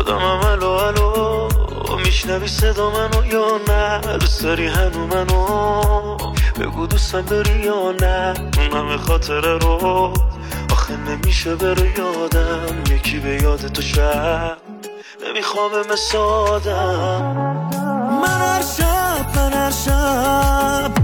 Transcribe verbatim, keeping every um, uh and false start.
خودم الو الو میشنوی صدا منو یا نه؟ دوست داری هنو منو بگو دوستم داری یا نه؟ اون همه خاطره رو آخه نمیشه بره یادم، یکی به یاد تو شب نمیخوام مثل آدم. من هر شب من هر شب